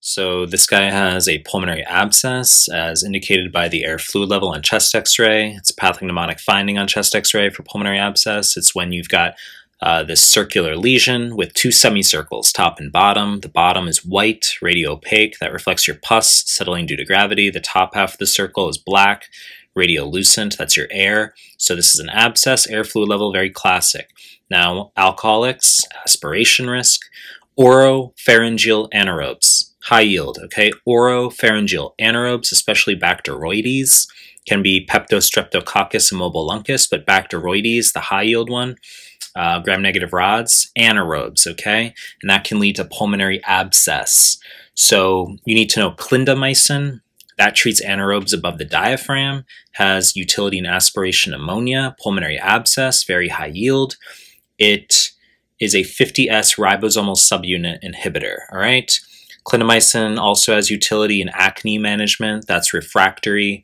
So this guy has a pulmonary abscess as indicated by the air fluid level on chest x-ray. It's a pathognomonic finding on chest x-ray for pulmonary abscess. It's when you've got this circular lesion with two semicircles, top and bottom. The bottom is white, radiopaque, that reflects your pus settling due to gravity. The top half of the circle is black, radiolucent, that's your air. So this is an abscess, air fluid level, very classic. Now, alcoholics, aspiration risk, oropharyngeal anaerobes. High yield, okay? Oropharyngeal anaerobes, especially Bacteroides, can be Peptostreptococcus immobiluncus, but Bacteroides, the high yield one, gram-negative rods, anaerobes, okay? And that can lead to pulmonary abscess. So you need to know clindamycin, that treats anaerobes above the diaphragm, has utility in aspiration pneumonia, pulmonary abscess, very high yield. It is a 50S ribosomal subunit inhibitor, all right? Clindamycin also has utility in acne management. That's refractory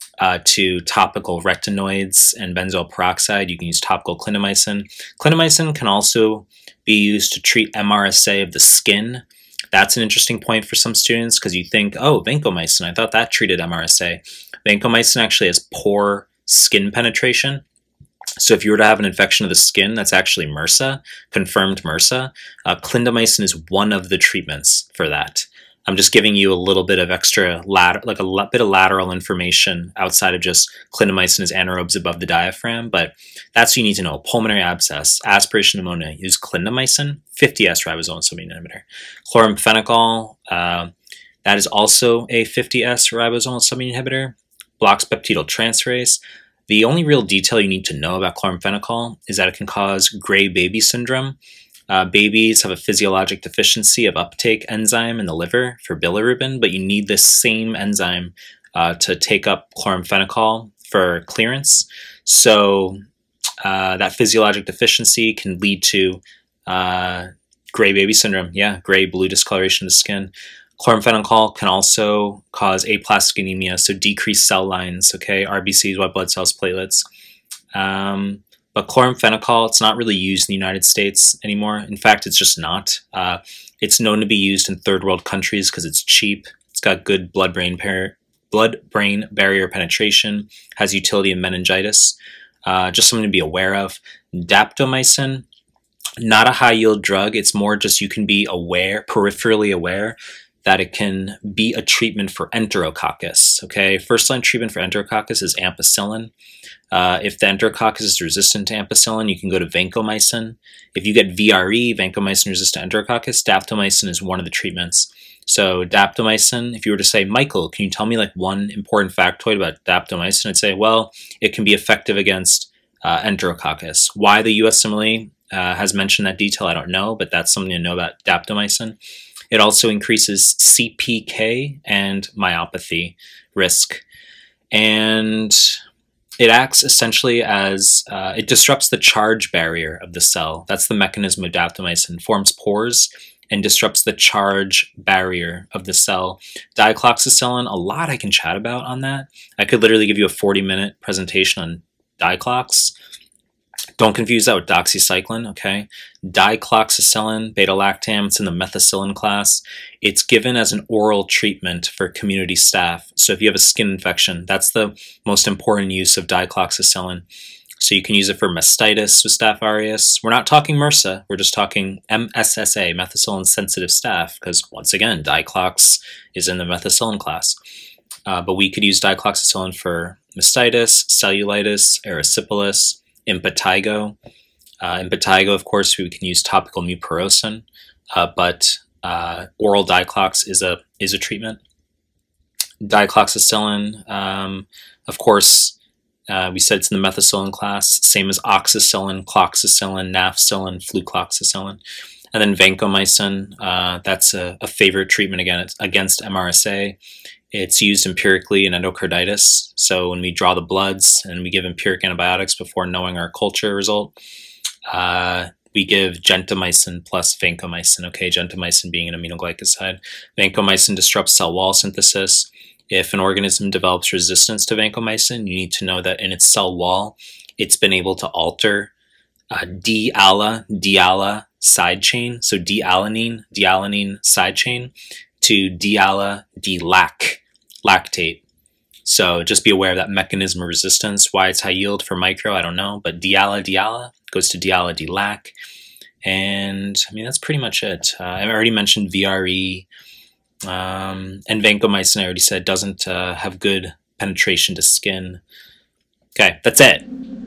to topical retinoids and benzoyl peroxide. You can use topical clindamycin. Clindamycin can also be used to treat MRSA of the skin. That's an interesting point for some students because you think, oh, vancomycin, I thought that treated MRSA. Vancomycin actually has poor skin penetration. So if you were to have an infection of the skin, that's actually MRSA, confirmed MRSA. Clindamycin is one of the treatments for that. I'm just giving you a little bit of extra, bit of lateral information outside of just clindamycin is anaerobes above the diaphragm, but that's what you need to know. Pulmonary abscess, aspiration pneumonia, use clindamycin, 50S ribosomal subunit inhibitor. Chloramphenicol, that is also a 50S ribosomal subunit inhibitor, blocks peptidyltransferase. The only real detail you need to know about chloramphenicol is that it can cause gray baby syndrome. Babies have a physiologic deficiency of uptake enzyme in the liver for bilirubin, but you need this same enzyme to take up chloramphenicol for clearance. So that physiologic deficiency can lead to gray baby syndrome. Yeah, gray-blue discoloration of the skin. Chloramphenicol can also cause aplastic anemia, so decreased cell lines, okay, RBCs, white blood cells, platelets. But chloramphenicol, it's not really used in the United States anymore. In fact, it's just not. It's known to be used in third world countries because it's cheap. It's got good blood-brain barrier penetration, has utility in meningitis. Just something to be aware of. Daptomycin, not a high-yield drug. It's more just you can be aware, peripherally aware, that it can be a treatment for enterococcus, okay? First-line treatment for enterococcus is ampicillin. If the enterococcus is resistant to ampicillin, you can go to vancomycin. If you get VRE, vancomycin-resistant enterococcus, daptomycin is one of the treatments. So daptomycin, if you were to say, Michael, can you tell me like one important factoid about daptomycin? I'd say, well, it can be effective against enterococcus. Why the USMLE has mentioned that detail, I don't know, but that's something to know about daptomycin. It also increases CPK and myopathy risk. And it acts essentially as, it disrupts the charge barrier of the cell. That's the mechanism of daptomycin. Forms pores and disrupts the charge barrier of the cell. Dicloxacillin, a lot I can chat about on that. I could literally give you a 40-minute presentation on diclox. Don't confuse that with doxycycline, okay? Dicloxacillin, beta-lactam, it's in the methicillin class. It's given as an oral treatment for community staph. So if you have a skin infection, that's the most important use of dicloxacillin. So you can use it for mastitis with Staph aureus. We're not talking MRSA, we're just talking MSSA, methicillin-sensitive staph, because once again, diclox is in the methicillin class. But we could use dicloxacillin for mastitis, cellulitis, erysipelas, impetigo. Impetigo, of course, we can use topical mupirocin, but oral diclox is a treatment. Dicloxacillin, of course, we said it's in the methicillin class, same as oxacillin, cloxacillin, nafcillin, flucloxacillin. And then vancomycin, that's a favorite treatment against MRSA. It's used empirically in endocarditis. So when we draw the bloods and we give empiric antibiotics before knowing our culture result, we give gentamicin plus vancomycin. Okay, gentamicin being an aminoglycoside. Vancomycin disrupts cell wall synthesis. If an organism develops resistance to vancomycin, you need to know that in its cell wall, it's been able to alter D-ALA side chain, so D-alanine side chain, to diala-D-lac, lactate. So just be aware of that mechanism of resistance. Why it's high yield for micro, I don't know. But diala goes to diala-D-lac. And I mean, that's pretty much it. I already mentioned VRE. And vancomycin, I already said, doesn't have good penetration to skin. Okay, that's it.